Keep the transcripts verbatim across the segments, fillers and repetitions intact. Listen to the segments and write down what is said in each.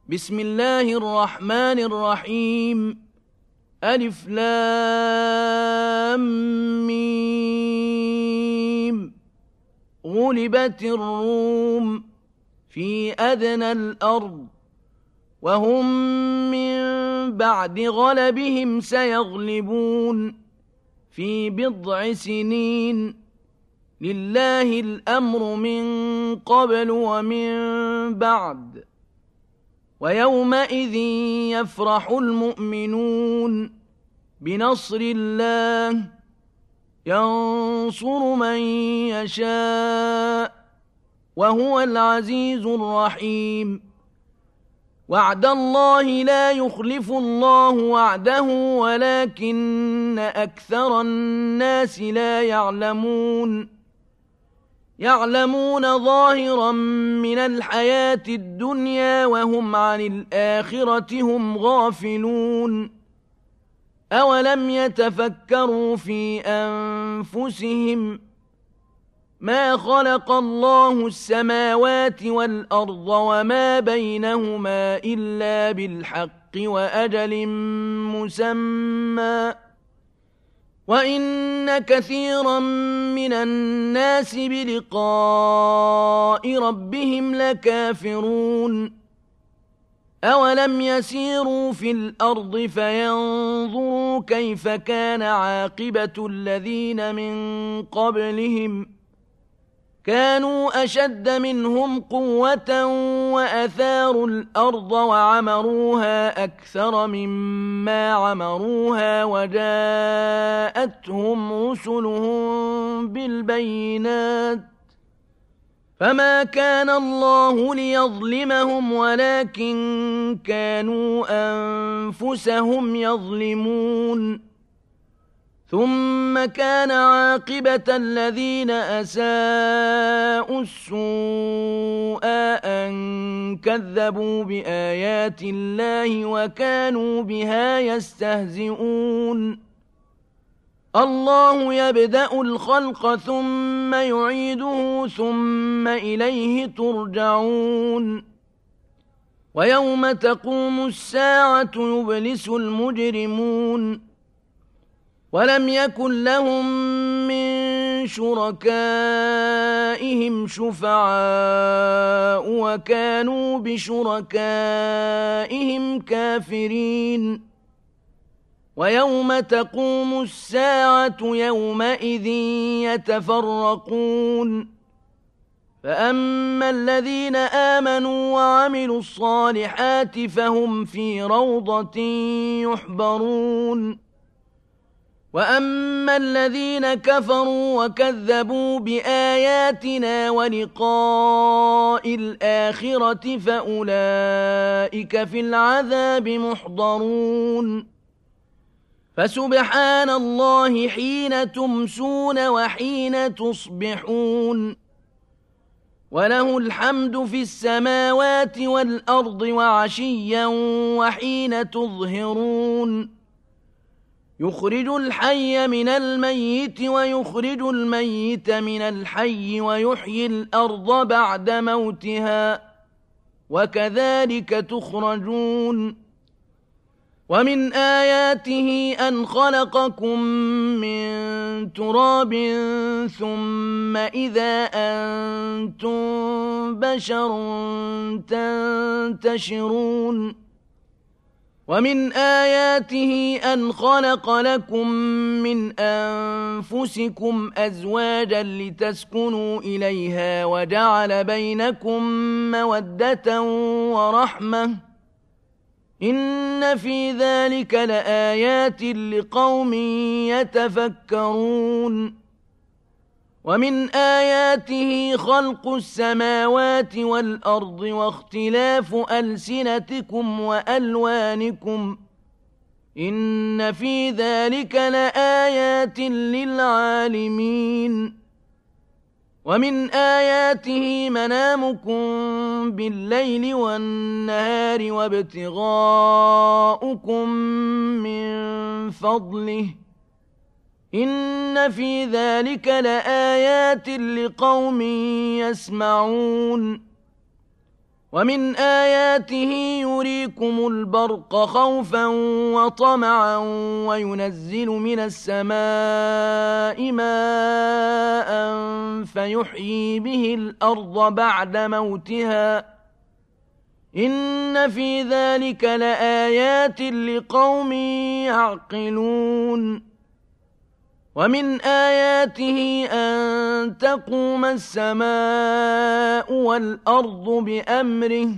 بسم الله الرحمن الرحيم. ألف لام ميم. غلبت الروم في أدنى الأرض وهم من بعد غلبهم سيغلبون في بضع سنين. لله الأمر من قبل ومن بعد ويومئذ يفرح المؤمنون بنصر الله ينصر من يشاء وهو العزيز الرحيم. وعد الله لا يخلف الله وعده ولكن أكثر الناس لا يعلمون. يعلمون ظاهرا من الحياة الدنيا وهم عن الآخرة هم غافلون. أولم يتفكروا في أنفسهم ما خلق الله السماوات والأرض وما بينهما إلا بالحق وأجل مسمى وإن كثيرا من الناس بلقاء ربهم لكافرون. أولم يسيروا في الأرض فينظروا كيف كان عاقبة الذين من قبلهم كانوا أشد منهم قوة وأثاروا الأرض وعمروها أكثر مما عمروها وجاءتهم رسلهم بالبينات فما كان الله ليظلمهم ولكن كانوا أنفسهم يظلمون. ثم كان عاقبة الذين أساءوا السوء أن كذبوا بآيات الله وكانوا بها يستهزئون. الله يبدأ الخلق ثم يعيده ثم إليه ترجعون. ويوم تقوم الساعة يبلس المجرمون ولم يكن لهم من شركائهم شفعاء وكانوا بشركائهم كافرين. ويوم تقوم الساعة يومئذ يتفرقون فأما الذين آمنوا وعملوا الصالحات فهم في روضة يحبرون وأما الذين كفروا وكذبوا بآياتنا ولقاء الآخرة فأولئك في العذاب محضرون. فسبحان الله حين تمسون وحين تصبحون وله الحمد في السماوات والأرض وعشيا وحين تظهرون. يخرج الحي من الميت ويخرج الميت من الحي ويحيي الأرض بعد موتها وكذلك تخرجون. ومن آياته أن خلقكم من تراب ثم إذا أنتم بشر تنتشرون. ومن آياته أن خلق لكم من أنفسكم أزواجا لتسكنوا إليها وجعل بينكم مودة ورحمة إن في ذلك لآيات لقوم يتفكرون. ومن آياته خلق السماوات والأرض واختلاف ألسنتكم وألوانكم إن في ذلك لآيات للعالمين. ومن آياته منامكم بالليل والنهار وابتغاؤكم من فضله إن في ذلك لآيات لقوم يسمعون. ومن آياته يريكم البرق خوفا وطمعا وينزل من السماء ماء فيحيي به الأرض بعد موتها إن في ذلك لآيات لقوم يعقلون ومن آياته أن تقوم السماء والأرض بأمره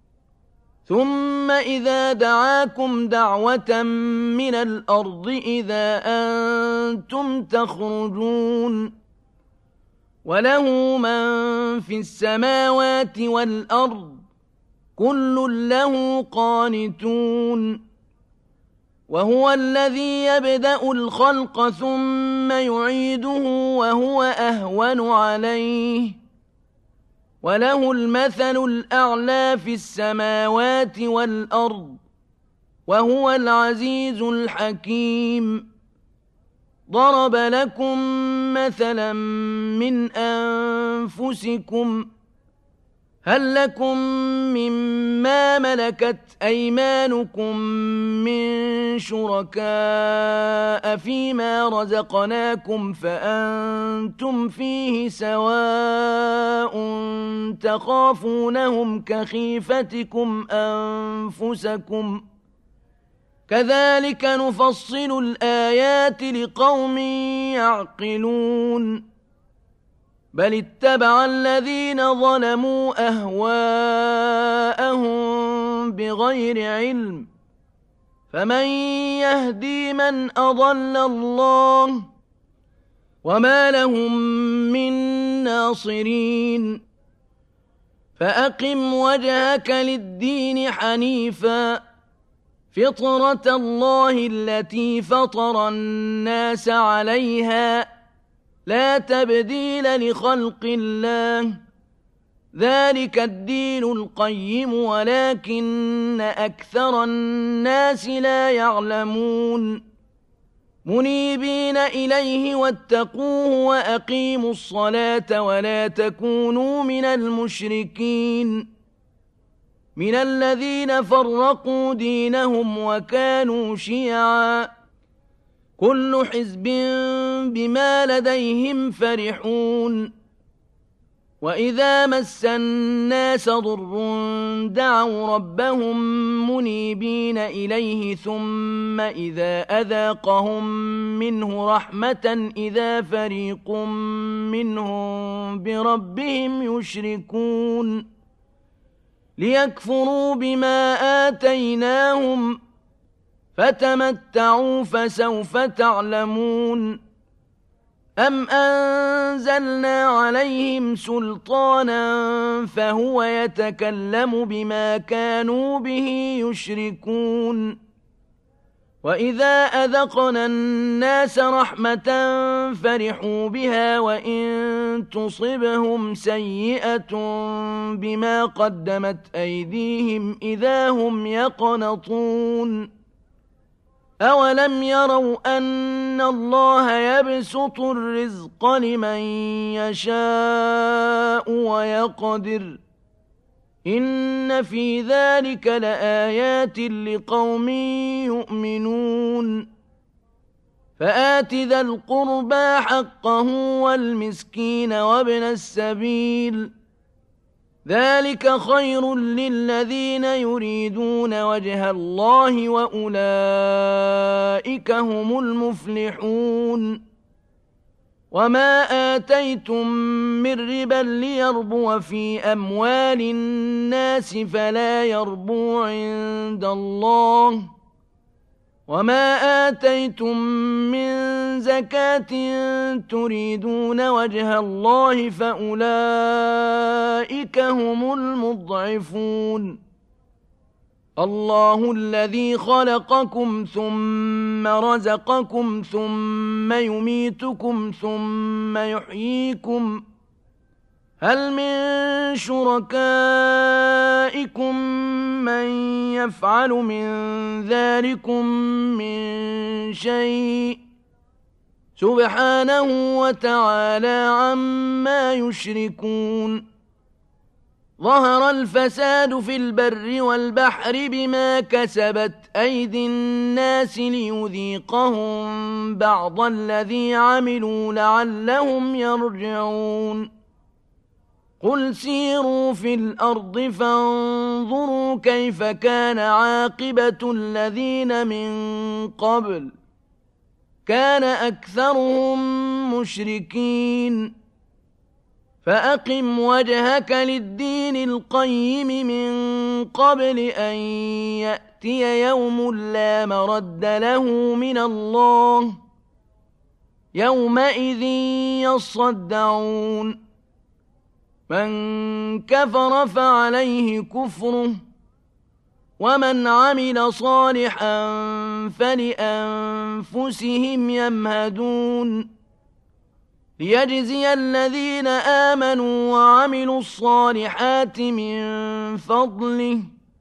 ثم إذا دعاكم دعوة من الأرض إذا أنتم تخرجون وله من في السماوات والأرض كل له قانتون وهو الذي يبدأ الخلق ثم يعيده وهو أهون عليه وله المثل الأعلى في السماوات والأرض وهو العزيز الحكيم ضرب لكم مثلا من أنفسكم هل لكم مما ملكت أيمانكم من شركاء فيما رزقناكم فأنتم فيه سواء تخافونهم كخيفتكم أنفسكم كذلك نفصل الآيات لقوم يعقلون بل اتبع الذين ظلموا أهواءهم بغير علم فمن يهدي من أضل الله وما لهم من ناصرين فأقم وجهك للدين حنيفا فطرة الله التي فطر الناس عليها لا تبديل لخلق الله ذلك الدين القيم ولكن أكثر الناس لا يعلمون منيبين إليه واتقوه وأقيموا الصلاة ولا تكونوا من المشركين من الذين فرقوا دينهم وكانوا شيعا كل حزب بما لديهم فرحون وإذا مس الناس ضر دعوا ربهم منيبين إليه ثم إذا أذاقهم منه رحمة إذا فريق منهم بربهم يشركون ليكفروا بما آتيناهم فتمتعوا فسوف تعلمون أم أنزلنا عليهم سلطانا فهو يتكلم بما كانوا به يشركون وإذا أذقنا الناس رحمة فرحوا بها وإن تصبهم سيئة بما قدمت أيديهم إذا هم يقنطون أولم يروا أن الله يبسط الرزق لمن يشاء ويقدر إن في ذلك لآيات لقوم يؤمنون فآت ذا القربى حقه والمسكين وابن السبيل ذلك خير للذين يريدون وجه الله وأولئك هم المفلحون وما آتيتم من ربا ليربو في أموال الناس فلا يربو عند الله وما آتيتم من زكاة تريدون وجه الله فأولئك هم المضعفون الله الذي خلقكم ثم رزقكم ثم يميتكم ثم يحييكم هل من شركائكم من يفعل من ذلكم من شيء سبحانه وتعالى عما يشركون ظهر الفساد في البر والبحر بما كسبت أيدي الناس ليذيقهم بعض الذي عملوا لعلهم يرجعون قل سيروا في الأرض فانظروا كيف كان عاقبة الذين من قبل كان أكثرهم مشركين فأقم وجهك للدين القيم من قبل أن يأتي يوم لا مرد له من الله يومئذ يصدعون من كفر فعليه كفره ومن عمل صالحا فلأنفسهم يمهدون ليجزي الذين آمنوا وعملوا الصالحات من فضله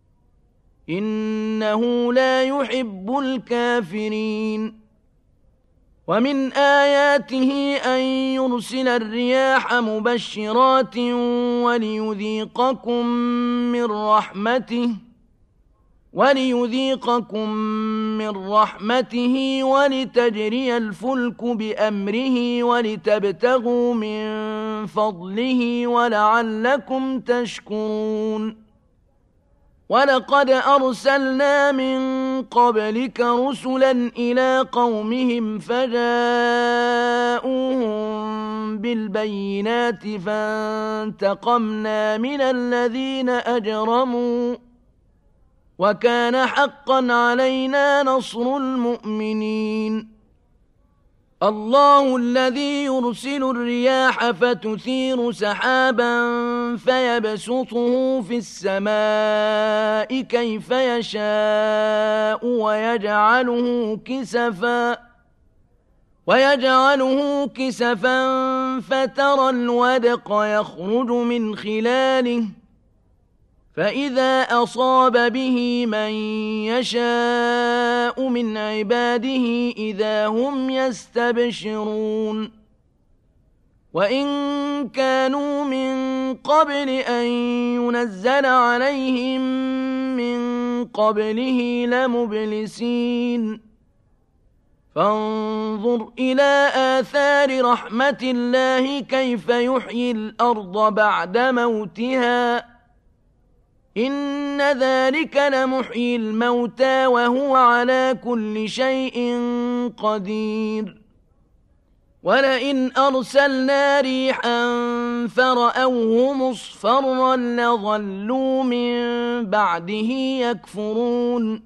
إنه لا يحب الكافرين ومن آياته أن يرسل الرياح مبشرات وليذيقكم من رحمته وليذيقكم من رحمته ولتجري الفلك بأمره ولتبتغوا من فضله ولعلكم تشكرون ولقد أرسلنا من قبلك رسلا إلى قومهم فجاءوهم بالبينات فانتقمنا من الذين أجرموا وكان حقا علينا نصر المؤمنين الله الذي يرسل الرياح فتثير سحابا فيبسطه في السماء كيف يشاء ويجعله كسفا ويجعله كسفا فترى الودق يخرج من خلاله فإذا أصاب به من يشاء من عباده إذا هم يستبشرون وإن كانوا من قبل أن ينزل عليهم من قبله لمبلسين فانظر إلى آثار رحمة الله كيف يحيي الأرض بعد موتها إن ذلك لمحيي الموتى وهو على كل شيء قدير ولئن أرسلنا ريحا فرأوه مصفرا لظلوا من بعده يكفرون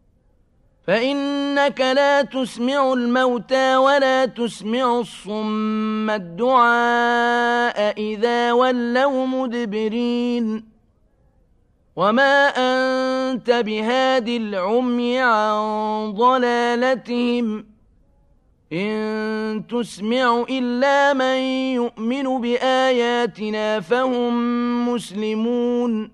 فإنك لا تسمع الموتى ولا تسمع الصم الدعاء إذا ولوا مدبرين وما أنت بهاد العمي عن ضلالتهم إن تسمع إلا من يؤمن بآياتنا فهم مسلمون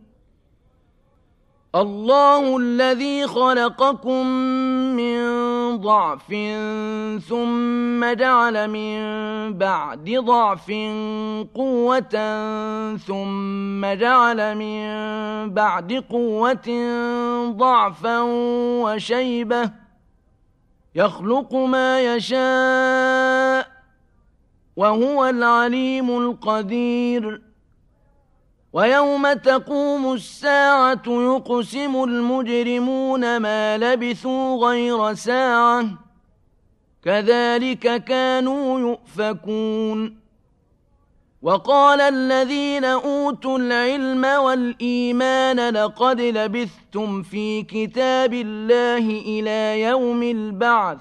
الله الذي خلقكم من ضعف ثم جعل من بعد ضعف قوة ثم جعل من بعد قوة ضعفا وشيبة يخلق ما يشاء وهو العليم القدير ويوم تقوم الساعة يقسم المجرمون ما لبثوا غير ساعة كذلك كانوا يؤفكون وقال الذين أوتوا العلم والإيمان لقد لبثتم في كتاب الله إلى يوم البعث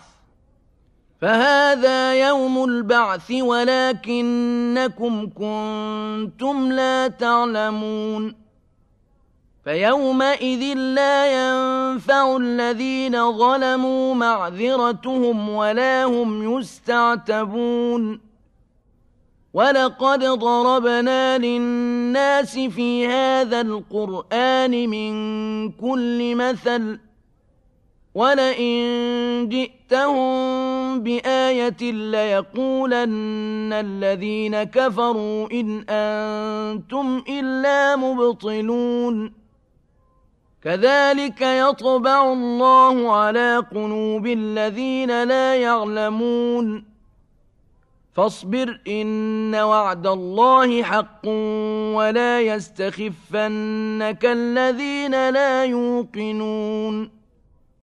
فهذا يوم البعث ولكنكم كنتم لا تعلمون فيومئذ لا ينفع الذين ظلموا معذرتهم ولا هم يستعتبون ولقد ضربنا للناس في هذا القرآن من كل مثل ولئن جئتهم بآية ليقولن الذين كفروا إن أنتم إلا مبطلون كذلك يطبع الله على قلوب الذين لا يعلمون فاصبر إن وعد الله حق ولا يستخفنك الذين لا يوقنون